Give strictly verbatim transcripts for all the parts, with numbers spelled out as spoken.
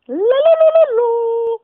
La, la, la, la, la.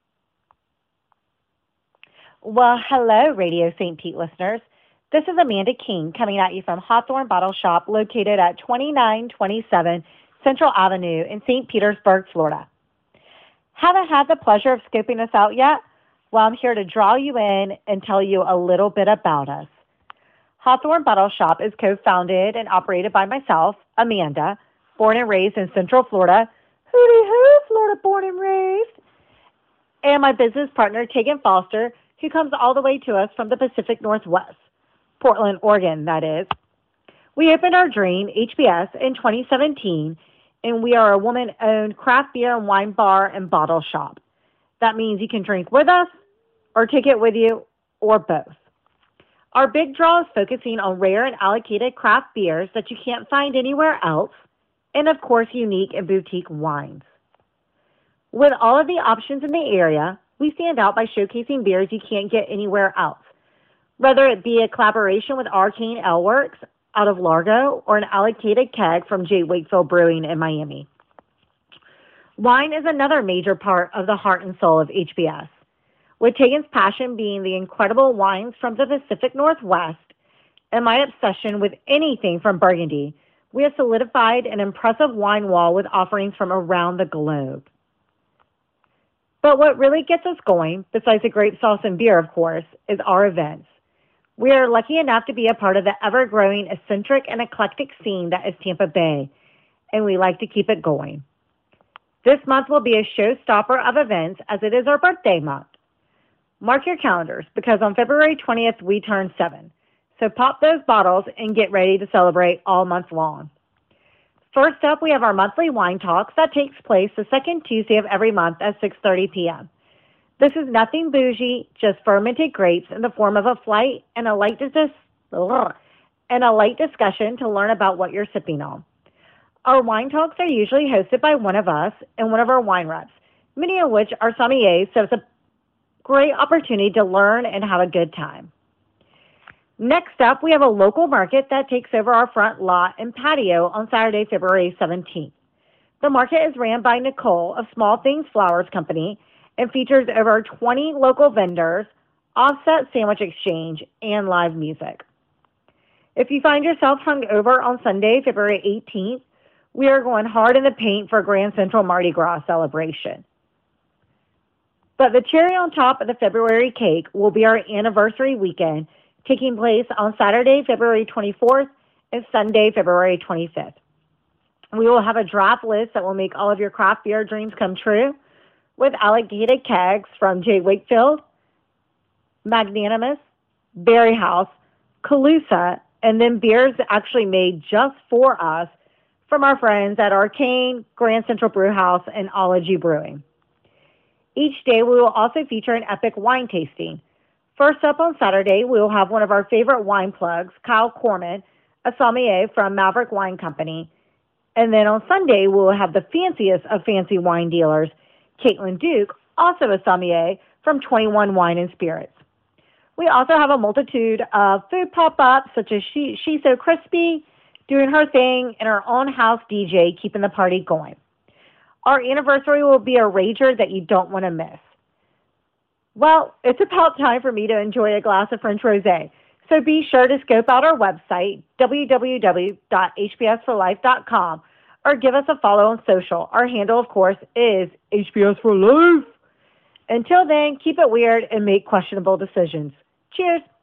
Well, hello, Radio Saint Pete listeners. This is Amanda King coming at you from Hawthorne Bottle Shop located at twenty-nine twenty-seven Central Avenue in Saint Petersburg, Florida. Haven't had the pleasure of scoping us out yet? Well, I'm here to draw you in and tell you a little bit about us. Hawthorne Bottle Shop is co-founded and operated by myself, Amanda, born and raised in Central Florida. Hooty-hoo, Florida born and raised. And my business partner, Tegan Foster, who comes all the way to us from the Pacific Northwest, Portland, Oregon, that is. We opened our dream, H B S, in twenty seventeen, and we are a woman-owned craft beer and wine bar and bottle shop. That means you can drink with us or take it with you or both. Our big draw is focusing on rare and allocated craft beers that you can't find anywhere else, and of course, unique and boutique wines. With all of the options in the area, we stand out by showcasing beers you can't get anywhere else, whether it be a collaboration with Arcane Ale Works out of Largo or an allocated keg from J. Wakefield Brewing in Miami. Wine is another major part of the heart and soul of H B S, with Tegan's passion being the incredible wines from the Pacific Northwest and my obsession with anything from Burgundy. We have solidified an impressive wine wall with offerings from around the globe. But what really gets us going, besides the grape sauce and beer, of course, is our events. We are lucky enough to be a part of the ever-growing, eccentric, and eclectic scene that is Tampa Bay, and we like to keep it going. This month will be a showstopper of events as it is our birthday month. Mark your calendars, because on February twentieth, we turn seven. So pop those bottles and get ready to celebrate all month long. First up, we have our monthly wine talks that takes place the second Tuesday of every month at six thirty p.m. This is nothing bougie, just fermented grapes in the form of a flight and a light dis- and a light discussion to learn about what you're sipping on. Our wine talks are usually hosted by one of us and one of our wine reps, many of which are sommeliers, so it's a great opportunity to learn and have a good time. Next up, we have a local market that takes over our front lot and patio on Saturday, February seventeenth. The market is ran by Nicole of Small Things Flowers Company and features over twenty local vendors, offset sandwich exchange, and live music. If you find yourself hung over on Sunday, February eighteenth, we are going hard in the paint for Grand Central Mardi Gras celebration. But the cherry on top of the February cake will be our anniversary weekend, taking place on Saturday, February twenty-fourth, and Sunday, February twenty-fifth. We will have a draft list that will make all of your craft beer dreams come true, with allocated kegs from J. Wakefield, Magnanimous, Berry House, Calusa, and then beers actually made just for us from our friends at Arcane, Grand Central Brew House, and Ology Brewing. Each day, we will also feature an epic wine tasting. First up on Saturday, we will have one of our favorite wine plugs, Kyle Corman, a sommelier from Maverick Wine Company. And then on Sunday, we will have the fanciest of fancy wine dealers, Caitlin Duke, also a sommelier from twenty-one Wine and Spirits. We also have a multitude of food pop-ups, such as she, She's So Crispy, doing her thing, and our own house D J keeping the party going. Our anniversary will be a rager that you don't want to miss. Well, it's about time for me to enjoy a glass of French rosé. So be sure to scope out our website, w w w dot h b s for life dot com, or give us a follow on social. Our handle, of course, is H B S for Life. Until then, keep it weird and make questionable decisions. Cheers.